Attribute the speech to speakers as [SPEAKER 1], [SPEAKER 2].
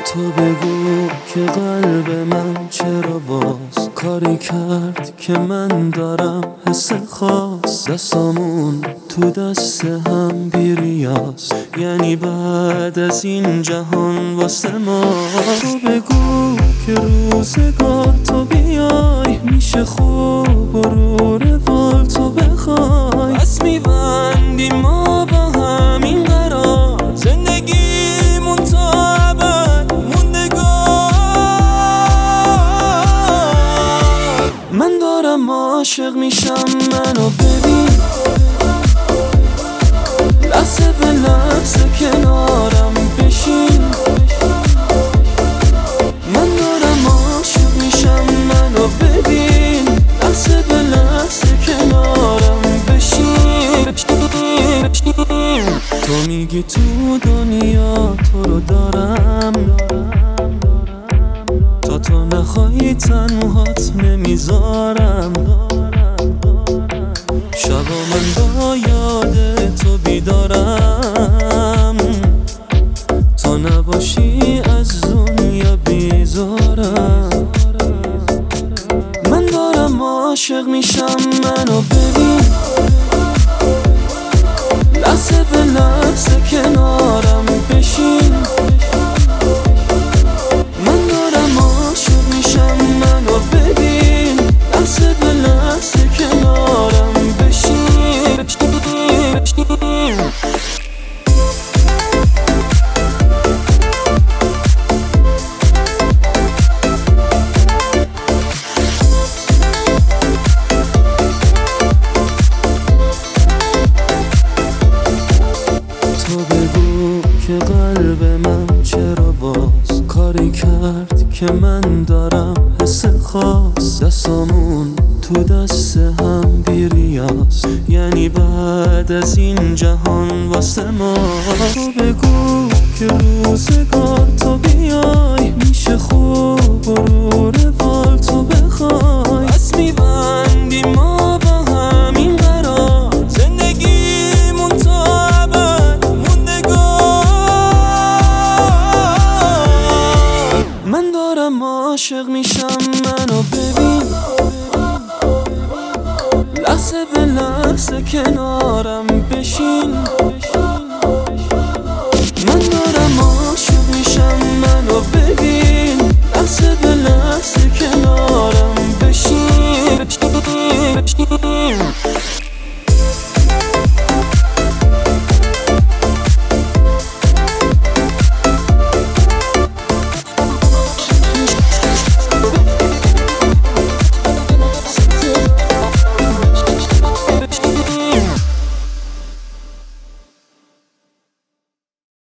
[SPEAKER 1] تو بگو که قلب من چرا باز کاری کرد که من دارم حس خاص، دستامون تو دست هم بیریاز، یعنی بعد از این جهان واسه ما. تو بگو که روزگار تو بیای میشه خوب و رو روال تو بخوای، پس میبندیم ما با همین قرار، زندگیمون تا ابد موندگار. من دارم عاشق میشم، منو ببین لحظه به لحظه کنارم بشین. من دارم عاشق میشم، منو ببین لحظه به لحظه کنارم بشین. تو میگی تو دنیا تو رو دارم، تا تو نخواهی تنهات نمیذارم. شبا من با یاد تو بیدارم، تو نباشی از دنیا بیزارم. من دارم عاشق میشم، منو ببین لحظه به لحظه کنارم بشین. من دارم عاشق میشم، منو ببین لحظه به لحظه کنارم بشین. تو بگو که قلب من چرا باز کاری کرد که من دارم حس خاص، دستامون تو دست هم بیریاز، یعنی بعد از این جهان واسه ما. تو بگو که روزگار تو بیای میشه خوب و رو روال تو بخوای، پس میبندیم ما با همین قرار، زندگیمون تا ابد موندگار. من دارم عاشق میشم، منو ببین لحظه به لحظه کنارم بشین.